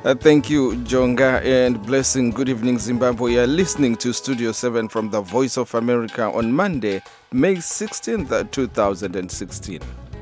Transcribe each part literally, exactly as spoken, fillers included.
Uh, thank you, Jonga, and blessing. Good evening, Zimbabwe. You are listening to Studio seven from the Voice of America on Monday, May sixteenth, two thousand sixteen.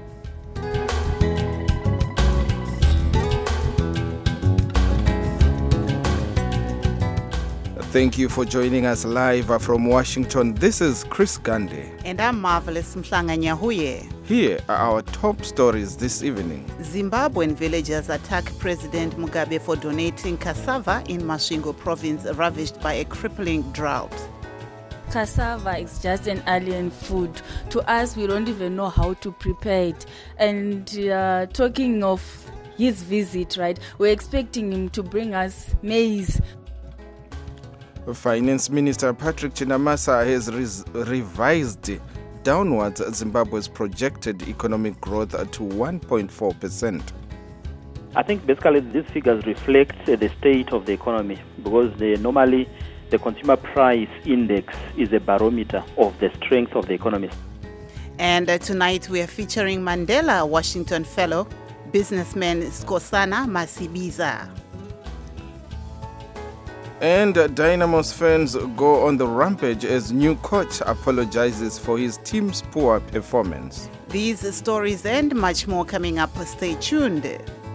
Thank you for joining us live from Washington. This is Chris Gandhi. And I'm Marvelous Mhlanga Nyahuye. Here are our top stories this evening. Zimbabwean villagers attack President Mugabe for donating cassava in Masvingo province ravaged by a crippling drought. Cassava is just an alien food. To us, we don't even know how to prepare it. And uh, talking of his visit, right, we're expecting him to bring us maize. Finance Minister Patrick Chinamasa has res- revised downwards Zimbabwe's projected economic growth to one point four percent. I think basically these figures reflect uh, the state of the economy because they, normally the consumer price index is a barometer of the strength of the economy. And uh, tonight we are featuring Mandela Washington fellow, businessman Skosana Masibiza. And Dynamos fans go on the rampage as new coach apologizes for his team's poor performance. These stories and much more coming up. Stay tuned.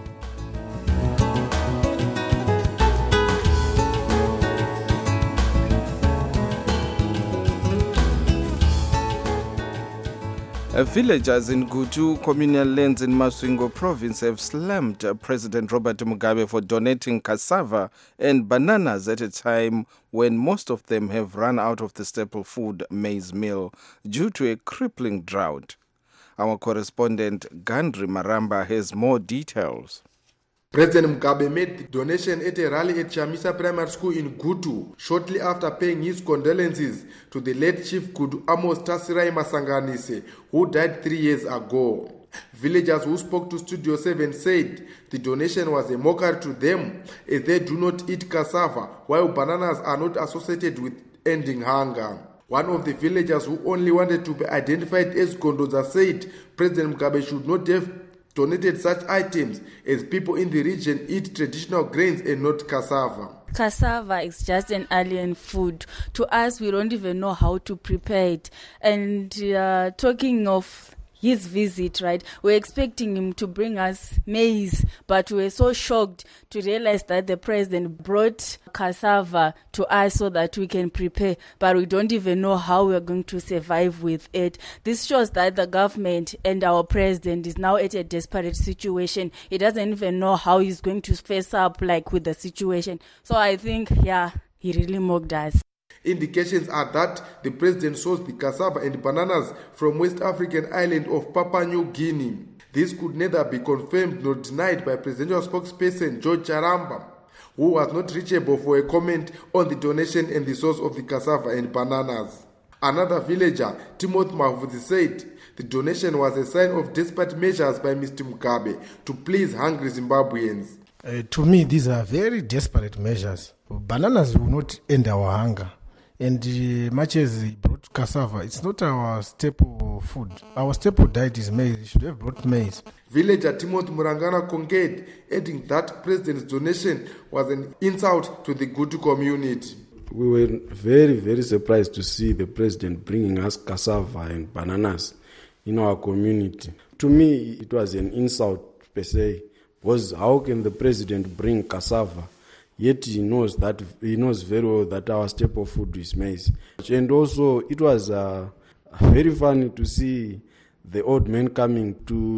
Villagers in Gutu communal lands in Masvingo province have slammed President Robert Mugabe for donating cassava and bananas at a time when most of them have run out of the staple food maize meal due to a crippling drought. Our correspondent Gandri Maramba has more details. President Mugabe made the donation at a rally at Chamisa Primary School in Gutu shortly after paying his condolences to the late Chief Gutu Amos Tasirai Masanganise, who died three years ago. Villagers who spoke to Studio seven said the donation was a mockery to them as they do not eat cassava, while bananas are not associated with ending hunger. One of the villagers who only wanted to be identified as Gondoza said President Mugabe should not have donated such items as people in the region eat traditional grains and not cassava. Cassava is just an alien food. To us, we don't even know how to prepare it. And uh, talking of his visit, right, we're expecting him to bring us maize, but we're so shocked to realize that the president brought cassava to us so that we can prepare, but we don't even know how we're going to survive with it. This shows that the government and our president is now at a desperate situation. He doesn't even know how he's going to face up like with the situation. So I think, yeah, he really mocked us. Indications are that the president sourced the cassava and bananas from West African island of Papua New Guinea. This could neither be confirmed nor denied by presidential spokesperson George Charamba, who was not reachable for a comment on the donation and the source of the cassava and bananas. Another villager, Timothy Mavuzi, said the donation was a sign of desperate measures by Mister Mugabe to please hungry Zimbabweans. Uh, to me, these are very desperate measures. Bananas will not end our hunger. And uh, much as he brought cassava, it's not our staple food. Our staple diet is maize. He should have brought maize. Villager Timothy Murangana Konged, adding that president's donation was an insult to the Gutu community. We were very, very surprised to see the president bringing us cassava and bananas in our community. To me, it was an insult per se, because how can the president bring cassava? Yet he knows that he knows very well that our staple food is maize. And also, it was uh, very funny to see the old man coming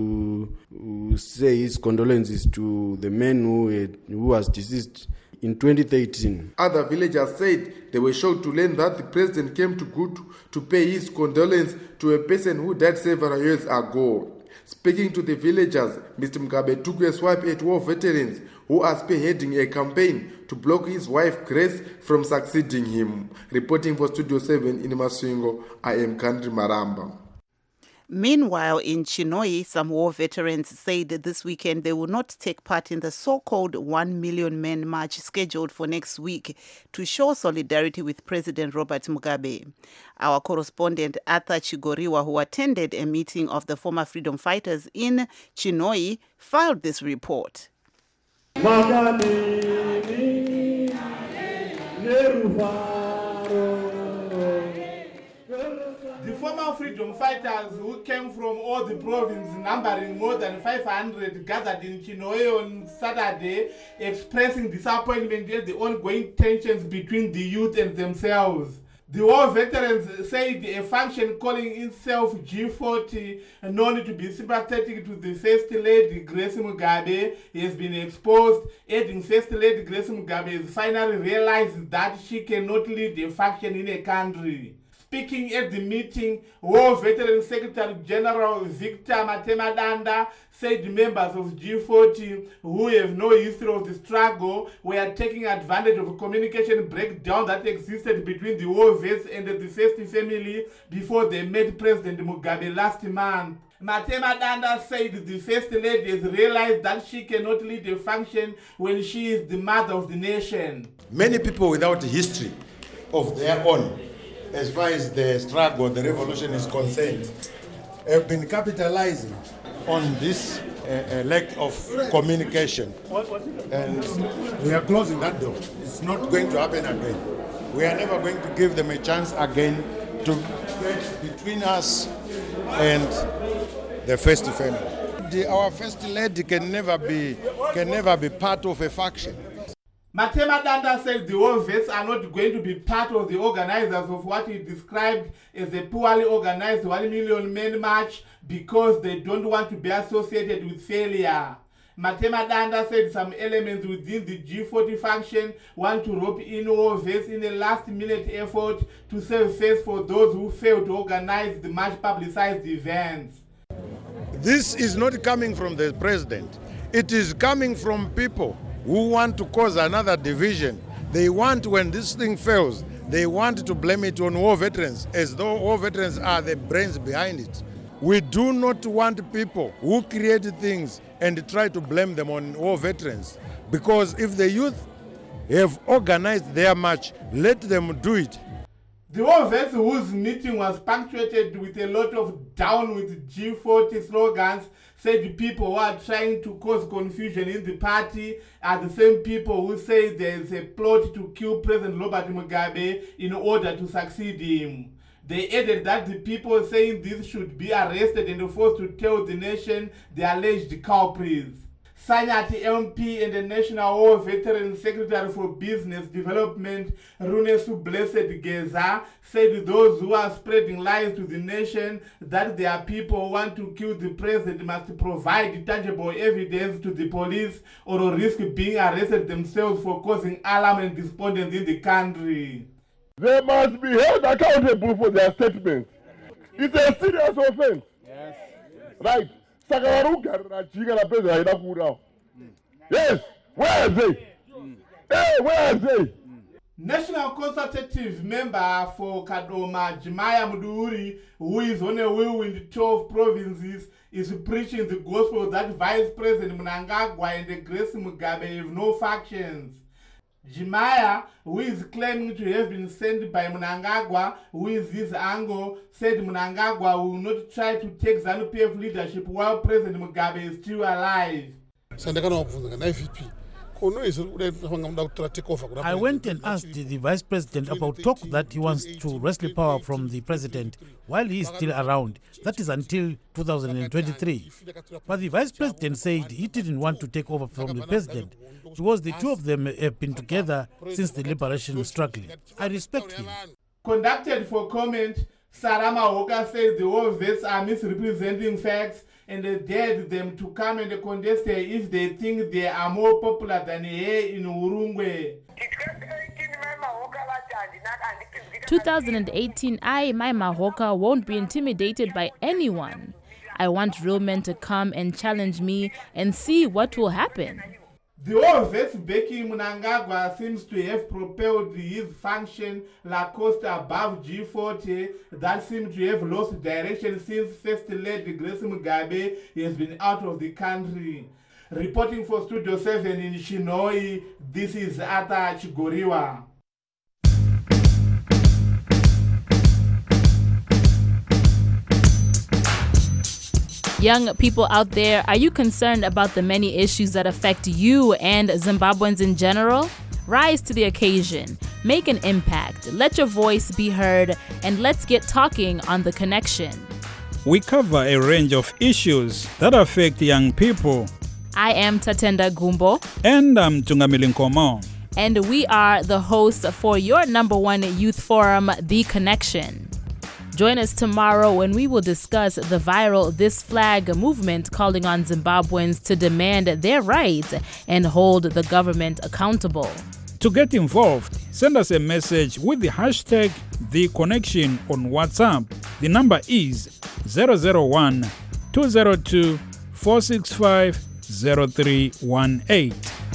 to say his condolences to the man who had, who was deceased in twenty thirteen. Other villagers said they were shocked to learn that the president came to Gutu to pay his condolence to a person who died several years ago. Speaking to the villagers, Mister Mugabe took a swipe at war veterans who are spearheading a campaign to block his wife Grace from succeeding him. Reporting for Studio seven in Masvingo, I am Kandri Maramba. Meanwhile, in Chinhoyi, some war veterans said this weekend they will not take part in the so-called one million men march scheduled for next week to show solidarity with President Robert Mugabe. Our correspondent Arthur Chigoriwa, who attended a meeting of the former freedom fighters in Chinhoyi, filed this report. The former freedom fighters who came from all the provinces, numbering more than five hundred, gathered in Chinoe on Saturday, expressing disappointment at the ongoing tensions between the youth and themselves. The war veterans said a faction calling itself G forty, known to be sympathetic to the First Lady Grace Mugabe, has been exposed, adding First Lady Grace Mugabe has finally realized that she cannot lead a faction in a country. Speaking at the meeting, War Veteran Secretary General Victor Matemadanda said members of G forty who have no history of the struggle were taking advantage of a communication breakdown that existed between the war vets and the First family before they met President Mugabe last month. Matemadanda said the First Lady has realized that she cannot lead a function when she is the mother of the nation. Many people without history of their own, as far as the struggle, the revolution is concerned, have been capitalizing on this uh, uh, lack of communication. And we are closing that door. It's not going to happen again. We are never going to give them a chance again to get between us and the First family. The, our First Lady can never be can never be part of a faction. Matemadanda said the war vets are not going to be part of the organizers of what he described as a poorly organized one million men march because they don't want to be associated with failure. Matemadanda said some elements within the G forty faction want to rope in war vets in a last-minute effort to save face for those who failed to organize the much-publicized events. This is not coming from the president. It is coming from people who want to cause another division. They want, when this thing fails, they want to blame it on war veterans, as though war veterans are the brains behind it. We do not want people who create things and try to blame them on war veterans, because if the youth have organized their march, let them do it. The war vets whose meeting was punctuated with a lot of down with G forty slogans said people who are trying to cause confusion in the party are the same people who say there is a plot to kill President Robert Mugabe in order to succeed him. They added that the people saying this should be arrested and forced to tell the nation the alleged culprits. Sanyati M P and the National War Veteran Secretary for Business Development, Runesu Blessed Geza, said those who are spreading lies to the nation that their people who want to kill the president must provide tangible evidence to the police or risk being arrested themselves for causing alarm and despondence in the country. They must be held accountable for their statements. It's a serious offense. Yes. Right. Yes, where are they? Hey, where are they? National Consultative Member for Kadoma, Jimaya Muduri, who is on a whirlwind tour of provinces, is preaching the gospel that Vice President Mnangagwa and Grace Mugabe have no factions. Jimaya, who is claiming to have been sent by Mnangagwa, who is his angle, said Mnangagwa will not try to take ZANU P F leadership while President Mugabe is still alive. I went and asked the Vice President about talk that he wants to wrest power from the President while he is still around. That is until two thousand twenty-three. But the Vice President said he didn't want to take over from the President because the two of them have been together since the liberation struggle. I respect him. Conducted for comment, Sarama Hoka says the war vets are misrepresenting facts and they dared them to come and contest her if they think they are more popular than her in Urungwe. twenty eighteen, I, Maima Hoka, won't be intimidated by anyone. I want real men to come and challenge me and see what will happen. The war vets backing Mnangagwa seems to have propelled his function La Costa above G forty that seems to have lost direction since First Lady Grace Mugabe has been out of the country. Reporting for Studio seven in Chinoe, this is Ata Chigoriwa. Young people out there, are you concerned about the many issues that affect you and Zimbabweans in general? Rise to the occasion, make an impact, let your voice be heard, and let's get talking on The Connection. We cover a range of issues that affect young people. I am Tatenda Gumbo. And I'm Tungamili Nkomo. And we are the hosts for your number one youth forum, The Connection. Join us tomorrow when we will discuss the viral This Flag movement calling on Zimbabweans to demand their rights and hold the government accountable. To get involved, send us a message with the hashtag The Connection on WhatsApp. The number is zero zero one, two zero two, four six five, zero three one eight.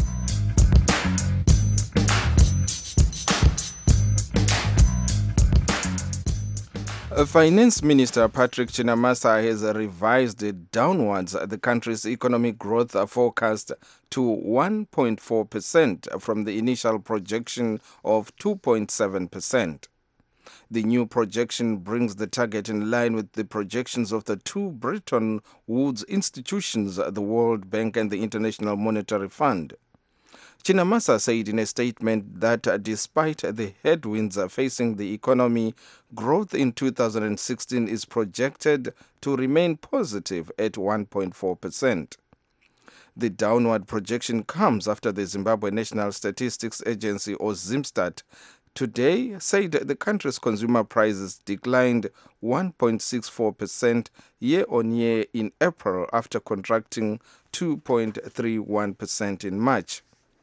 Finance Minister Patrick Chinamasa has revised downwards the country's economic growth forecast to one point four percent from the initial projection of two point seven percent. The new projection brings the target in line with the projections of the two Bretton Woods institutions, the World Bank and the International Monetary Fund. Chinamasa said in a statement that uh, despite the headwinds uh, facing the economy, growth in two thousand sixteen is projected to remain positive at one point four percent. The downward projection comes after the Zimbabwe National Statistics Agency, or ZimStat, today said the country's consumer prices declined one point six four percent year-on-year in April after contracting two point three one percent in March.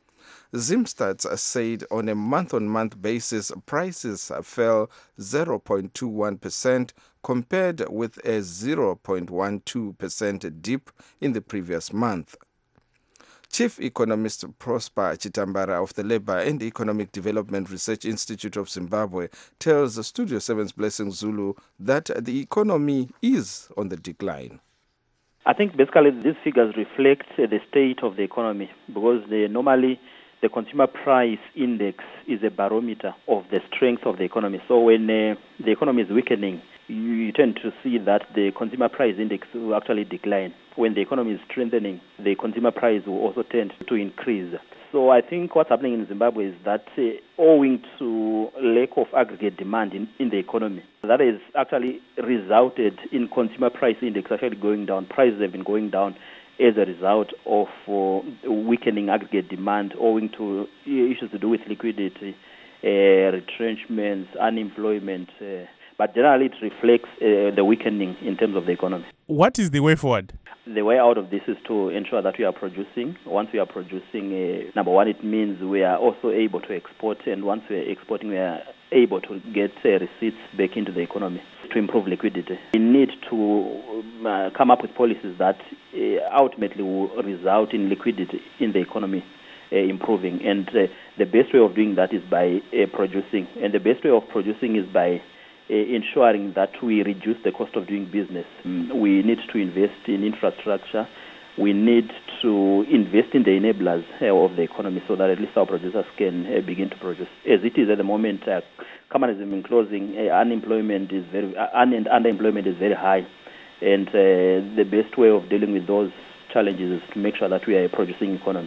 ZimStats said on a month-on-month basis, prices fell zero point two one percent compared with a zero point one two percent dip in the previous month. Chief Economist Prosper Chitambara of the Labour and Economic Development Research Institute of Zimbabwe tells Studio seven's Blessing Zulu that the economy is on the decline. I think basically these figures reflect the state of the economy because they normally the consumer price index is a barometer of the strength of the economy. So when uh, the economy is weakening, you, you tend to see that the consumer price index will actually decline. When the economy is strengthening, the consumer price will also tend to increase. So I think what's happening in Zimbabwe is that uh, owing to lack of aggregate demand in, in the economy, that has actually resulted in consumer price index actually going down. Prices have been going down as a result of uh, weakening aggregate demand owing to issues to do with liquidity, uh, retrenchments, unemployment. Uh, but generally it reflects uh, the weakening in terms of the economy. What is the way forward? The way out of this is to ensure that we are producing. Once we are producing, uh, number one, it means we are also able to export. And once we are exporting, we are able to get uh, receipts back into the economy to improve liquidity. We need to uh, come up with policies that uh, ultimately will result in liquidity in the economy uh, improving. And uh, the best way of doing that is by uh, producing. And the best way of producing is by uh, ensuring that we reduce the cost of doing business. Um, we need to invest in infrastructure. We need to invest in the enablers uh, of the economy so that at least our producers can uh, begin to produce. As it is at the moment, uh, communism in closing, uh, unemployment is very, uh, un- and underemployment is very high. And uh, the best way of dealing with those challenges is to make sure that we are a producing economy.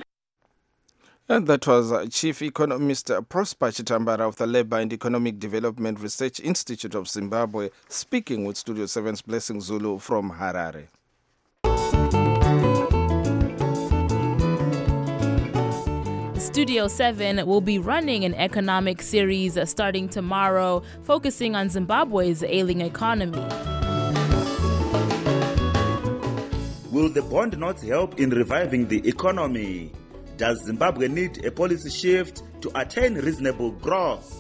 And that was uh, Chief Economist uh, Prosper Chitambara of the Labour and Economic Development Research Institute of Zimbabwe, speaking with Studio seven's Blessing Zulu from Harare. Studio seven will be running an economic series starting tomorrow, focusing on Zimbabwe's ailing economy. Will the bond notes help in reviving the economy? Does Zimbabwe need a policy shift to attain reasonable growth?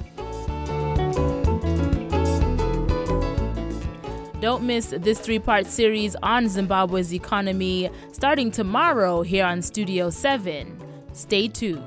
Don't miss this three-part series on Zimbabwe's economy starting tomorrow here on Studio seven. Stay tuned.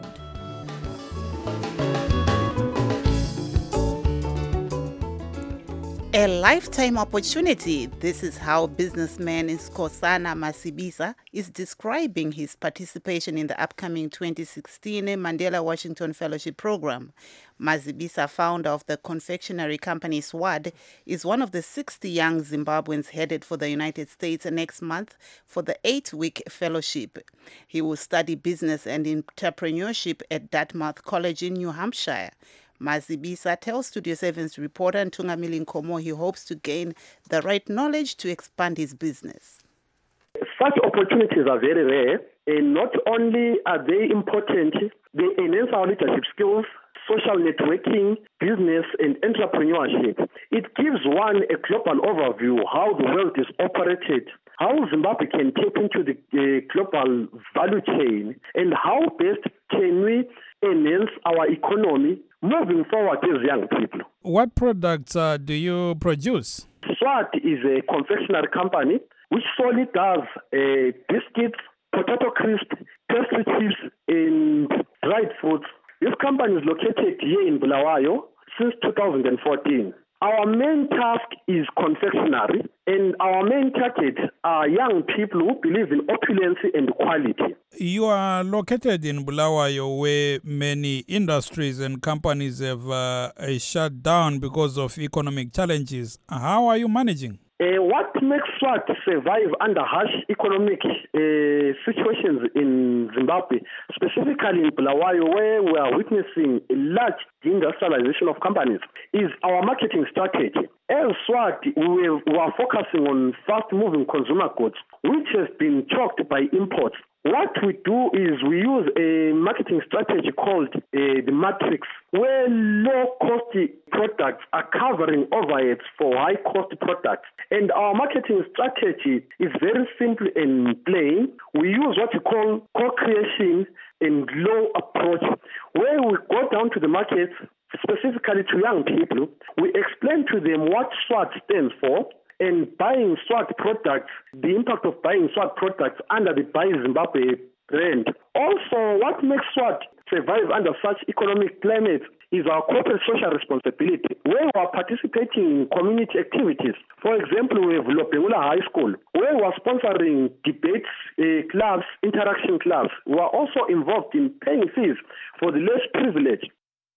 A lifetime opportunity. This is how businessman Nkosana Masibisa is describing his participation in the upcoming twenty sixteen Mandela Washington Fellowship Program. Masibisa, founder of the confectionery company SWAD, is one of the sixty young Zimbabweans headed for the United States next month for the eight-week fellowship. He will study business and entrepreneurship at Dartmouth College in New Hampshire. Masibisa tells Studio seven's reporter Ntungamili Nkomo he hopes to gain the right knowledge to expand his business. Such opportunities are very rare, and not only are they important, they enhance our leadership skills, social networking, business, and entrepreneurship. It gives one a global overview how the world is operated, how Zimbabwe can tap into the uh, global value chain, and how best can we enhance our economy moving forward as young people. What products uh, do you produce? SWAD is a confectionery company which solely does uh, biscuits, potato crisp, pastry chips, and dried fruits. This company is located here in Bulawayo since two thousand fourteen. Our main task is confectionery, and our main target are young people who believe in opulence and quality. You are located in Bulawayo, where many industries and companies have uh, shut down because of economic challenges. How are you managing? Uh, what makes SWAD survive under harsh economic uh, situations in Zimbabwe, specifically in Bulawayo, where we are witnessing a large industrialization of companies, is our marketing strategy. As SWAD, we are focusing on fast-moving consumer goods, which has been choked by imports. What we do is we use a marketing strategy called uh, the Matrix, where low-cost products are covering overheads for high-cost products. And our marketing strategy is very simple and plain. We use what we call co-creation and low approach, where we go down to the market, specifically to young people. We explain to them what SWAD stands for, and buying SWAD products, the impact of buying SWAD products under the Buy Zimbabwe brand. Also, what makes SWAD survive under such economic climate is our corporate social responsibility, where we are participating in community activities. For example, we have Lopengula High School, where we are sponsoring debates, uh, clubs, interaction clubs. We are also involved in paying fees for the less privileged.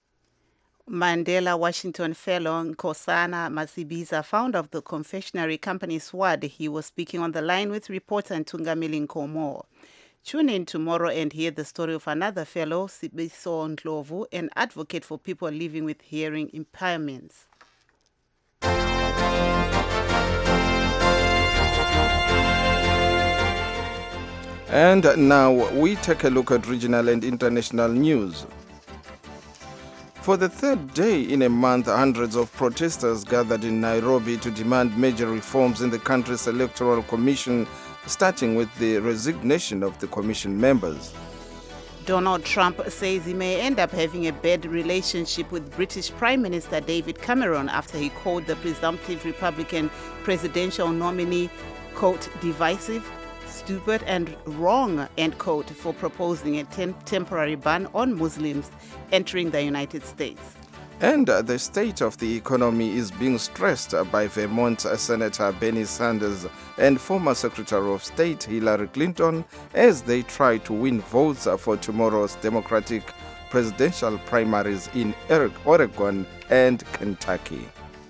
Mandela Washington Fellow Nkosana Masibisa, founder of the confectionery company SWAD, he was speaking on the line with reporter Ntungamili Nkomo. Tune in tomorrow and hear the story of another fellow, Sibiso Ndlovu, an advocate for people living with hearing impairments. And now we take a look at regional and international news. For the third day in a month, hundreds of protesters gathered in Nairobi to demand major reforms in the country's electoral commission, starting with the resignation of the commission members. Donald Trump says he may end up having a bad relationship with British Prime Minister David Cameron after he called the presumptive Republican presidential nominee, quote, divisive, stupid and wrong, end quote, for proposing a tem- temporary ban on Muslims entering the United States. And uh, the state of the economy is being stressed uh, by Vermont uh, Senator Bernie Sanders and former Secretary of State Hillary Clinton as they try to win votes uh, for tomorrow's Democratic presidential primaries in Oregon and Kentucky.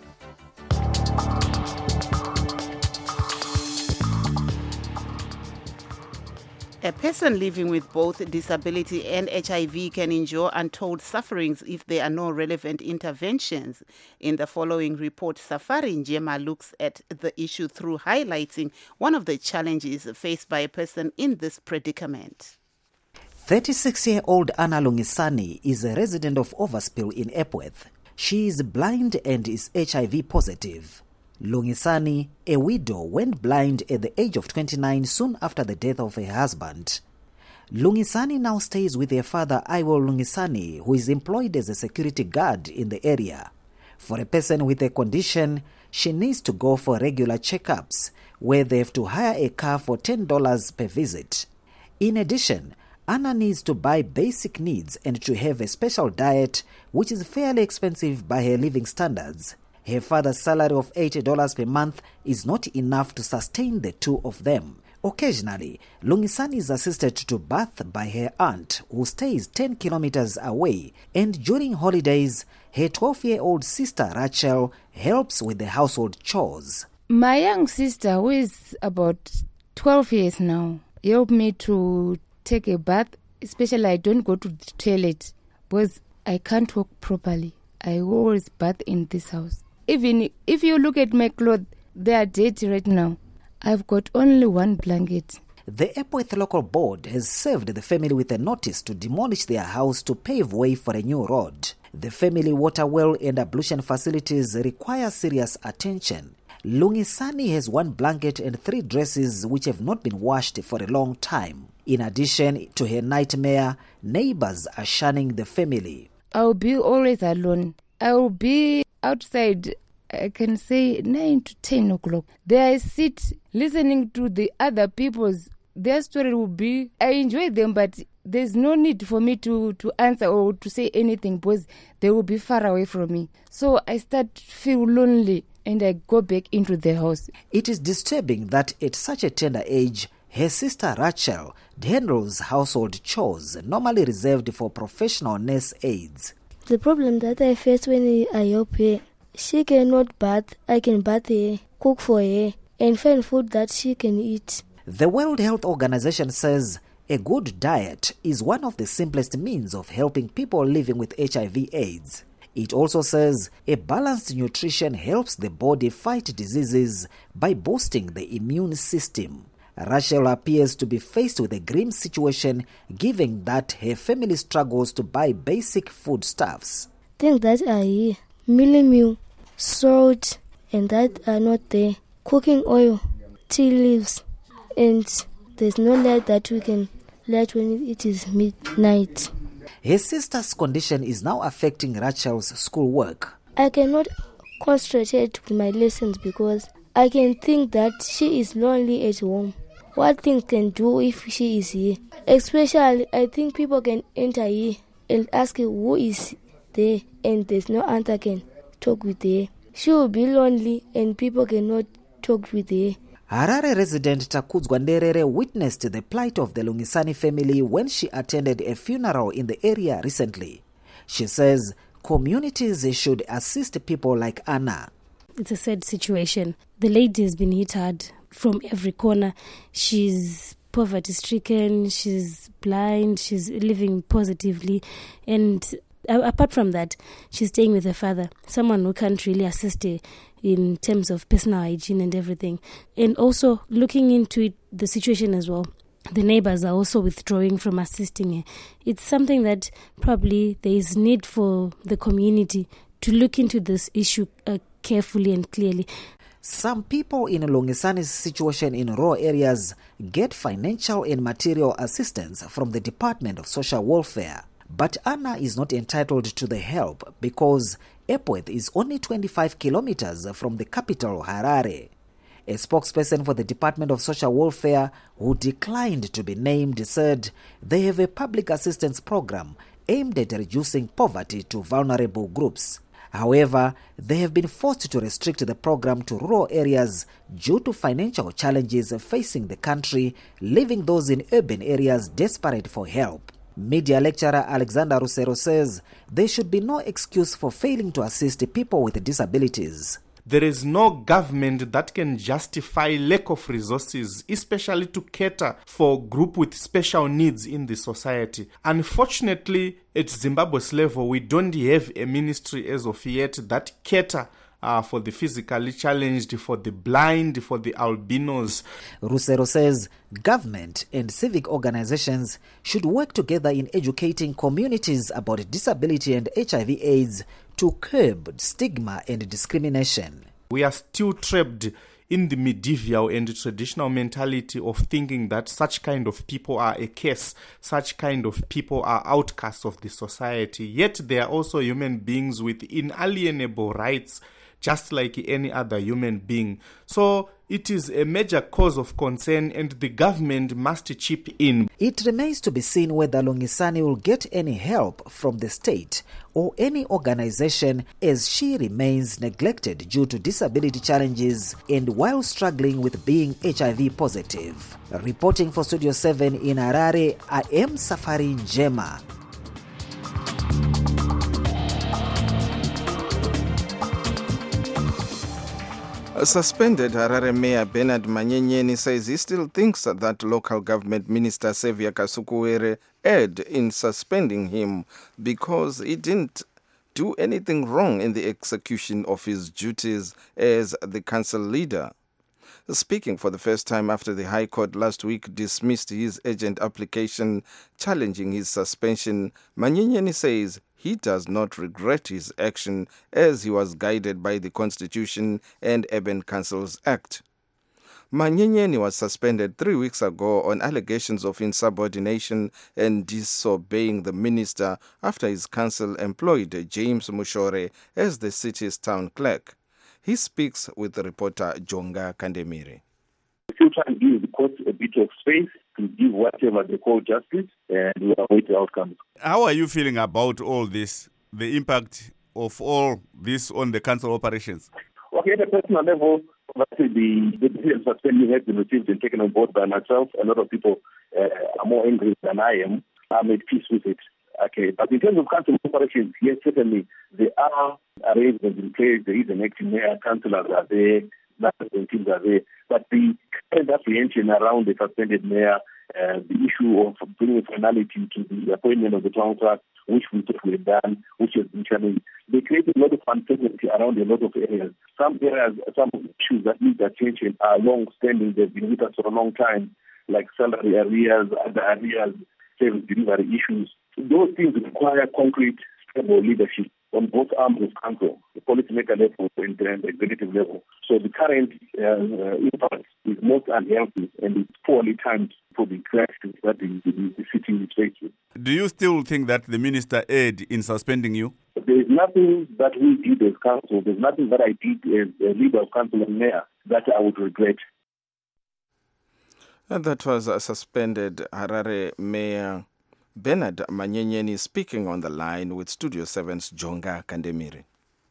A person living with both disability and H I V can endure untold sufferings if there are no relevant interventions. In the following report, Safari Njema looks at the issue through highlighting one of the challenges faced by a person in this predicament. thirty-six-year-old Anna Lungisani is a resident of Overspill in Epworth. She is blind and is H I V positive. Lungisani, a widow, went blind at the age of twenty-nine soon after the death of her husband. Lungisani now stays with her father, Iwo Lungisani, who is employed as a security guard in the area. For a person with a condition, she needs to go for regular checkups, where they have to hire a car for ten dollars per visit. In addition, Anna needs to buy basic needs and to have a special diet, which is fairly expensive by her living standards. Her father's salary of eighty dollars per month is not enough to sustain the two of them. Occasionally, Lungisani is assisted to bath by her aunt, who stays ten kilometers away, and during holidays, her twelve-year-old sister Rachel helps with the household chores. My young sister, who is about twelve years now, helped me to take a bath, especially I don't go to the toilet because I can't walk properly. I always bath in this house. Even if you look at my clothes, they are dirty right now. I've got only one blanket. The Epworth local board has served the family with a notice to demolish their house to pave way for a new road. The family water well and ablution facilities require serious attention. Lungisani has one blanket and three dresses which have not been washed for a long time. In addition to her nightmare, neighbors are shunning the family. I'll be always alone. I'll be outside, I can say nine to ten o'clock. There I sit listening to the other people's, their story will be, I enjoy them, but there's no need for me to, to answer or to say anything because they will be far away from me. So I start to feel lonely and I go back into the house. It is disturbing that at such a tender age, her sister Rachel handles household chores normally reserved for professional nurse aides. The problem that I face when I help her, she cannot bath, I can bath her, cook for her, and find food that she can eat. The World Health Organization says a good diet is one of the simplest means of helping people living with H I V AIDS. It also says a balanced nutrition helps the body fight diseases by boosting the immune system. Rachel appears to be faced with a grim situation given that her family struggles to buy basic foodstuffs. Things that are here, mealie meal, salt, and that are not there, cooking oil, tea leaves, and there's no light that we can light when it is midnight. Her sister's condition is now affecting Rachel's schoolwork. I cannot concentrate with my lessons because I can think that she is lonely at home. What things can do if she is here? Especially, I think people can enter here and ask her who is there, and there's no answer can talk with her. She will be lonely and people cannot talk with her. Harare resident Takudzwa Nderere witnessed the plight of the Lungisani family when she attended a funeral in the area recently. She says communities should assist people like Anna. It's a sad situation. The lady has been hit hard from every corner. She's poverty-stricken, she's blind, she's living positively, and apart from that, she's staying with her father, someone who can't really assist her in terms of personal hygiene and everything. And also looking into it, the situation as well. The neighbors are also withdrawing from assisting her. It's something that probably there is need for the community to look into this issue uh, carefully and clearly. Some people in Lungisani's situation in rural areas get financial and material assistance from the Department of Social Welfare. But Anna is not entitled to the help because Epworth is only twenty-five kilometers from the capital, Harare. A spokesperson for the Department of Social Welfare, who declined to be named, said they have a public assistance program aimed at reducing poverty to vulnerable groups. However, they have been forced to restrict the program to rural areas due to financial challenges facing the country, leaving those in urban areas desperate for help. Media lecturer Alexander Rusero says there should be no excuse for failing to assist people with disabilities. There is no government that can justify lack of resources, especially to cater for group with special needs in the society. Unfortunately, at Zimbabwe's level, we don't have a ministry as of yet that cater Uh, for the physically challenged, for the blind, for the albinos. Rusero says government and civic organizations should work together in educating communities about disability and H I V AIDS to curb stigma and discrimination. We are still trapped in the medieval and traditional mentality of thinking that such kind of people are a curse, such kind of people are outcasts of the society. Yet they are also human beings with inalienable rights, just like any other human being. So it is a major cause of concern, and the government must chip in. It remains to be seen whether Lungisani will get any help from the state or any organization, as she remains neglected due to disability challenges and while struggling with being H I V positive. Reporting for Studio seven in Harare, I am Safari Njema. Suspended Harare Mayor Bernard Manyenyeni says he still thinks that local government minister Xavier Kasukuwere erred in suspending him because he didn't do anything wrong in the execution of his duties as the council leader. Speaking for the first time after the High Court last week dismissed his urgent application challenging his suspension, Manyenyeni says he does not regret his action as he was guided by the Constitution and Urban Councils Act. Manyenyeni was suspended three weeks ago on allegations of insubordination and disobeying the minister after his council employed James Mushore as the city's town clerk. He speaks with reporter Jonga Kandemire. Still trying to give the court a bit of space to give whatever they call justice, and we await the outcomes. How are you feeling about all this, the impact of all this on the council operations? Okay, at a personal level, the, the decision suspending has been received and taken on board by myself. A lot of people uh, are more angry than I am. I'm at peace with it. Okay, but in terms of council operations, yes, certainly there are arrangements in place. There is an acting mayor, councillors are there, and teams are there. But the current apprehension around the suspended mayor, uh, the issue of bringing finality to the appointment of the town clerk, which we thought we had done, which has been challenged, they created a lot of uncertainty around a lot of areas. Some areas, some issues that need attention are long-standing. They've been with us for a long time, like salary arrears, other arrears, service delivery issues. Those things require concrete, stable leadership on both arms of council, the policymaker level and the executive level. So the current uh, impact is most unhealthy and it's poorly timed for the crisis that the, the, the city is faced with. Do you still think that the minister erred in suspending you? There is nothing that we did as council, there's nothing that I did as a leader of council and mayor that I would regret. And that was a suspended Harare Mayor Bernard Manyenyeni speaking on the line with Studio seven's Jonga Kandemire.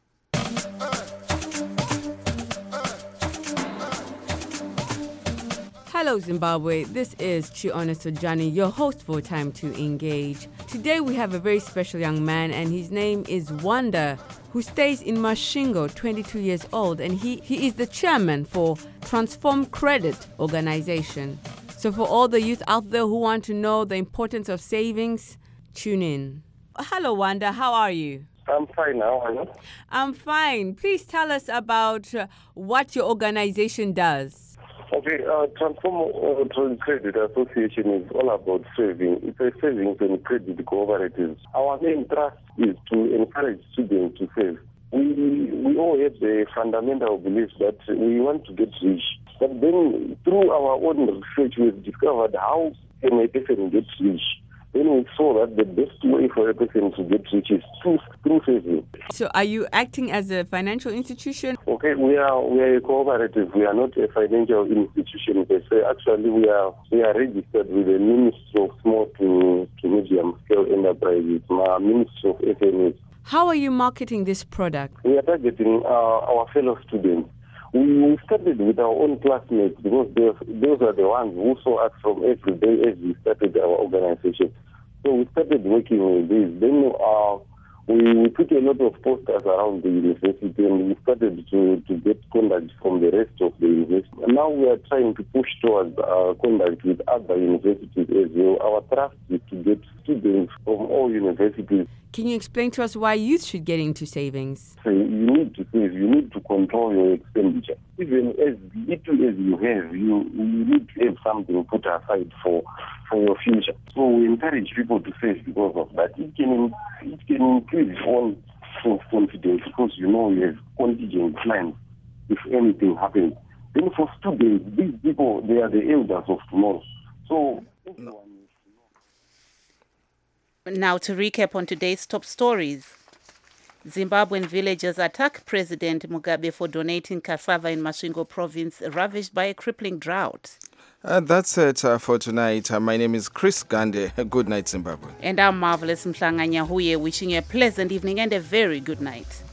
Hello Zimbabwe, this is Chiona Sojani, your host for Time to Engage. Today we have a very special young man and his name is Wanda, who stays in Mashingo, twenty-two years old, and he, he is the chairman for Transform Credit organization. So for all the youth out there who want to know the importance of savings, tune in. Hello, Wanda. How are you? I'm fine now. Are you? I'm fine. Please tell us about uh, what your organization does. Okay, uh, Transform uh, Credit Association is all about saving. It's a savings and credit cooperative. Our main thrust is to encourage students to save. We we all have the fundamental belief that we want to get rich. But then through our own research, we've discovered how can a person get rich. Then we saw that the best way for a person to get rich is through, through saving. So are you acting as a financial institution? Okay, we are we are a cooperative. We are not a financial institution per se. Actually, we are we are registered with the Ministry of Small to, to Medium Scale Enterprises, my Ministry of S M Es. How are you marketing this product? We are targeting uh, our fellow students. We started with our own classmates because those are the ones who saw us from every day as we started our organization. So we started working with this. Then uh, we, we put a lot of posters around the university and we started to, to get contact from the rest of the university. And now we are trying to push towards uh, contact with other universities as well. Our thrust is to get students from all universities. Can you explain to us why youth should get into savings? So you need to save, you need to control your expenditure. Even as little as you have, you, you need to have something put aside for, for your future. So we encourage people to save because of that. It can, it can increase own self-confidence because you know you have contingent plans if anything happens. Then for students, these people, they are the elders of tomorrow. So everyone. Now to recap on today's top stories. Zimbabwean villagers attack President Mugabe for donating cassava in Masvingo province, ravaged by a crippling drought. Uh, that's it uh, for tonight. Uh, my name is Chris Gande. Good night, Zimbabwe. And I'm Marvelous Mhlanga Nyahuye, wishing you a pleasant evening and a very good night.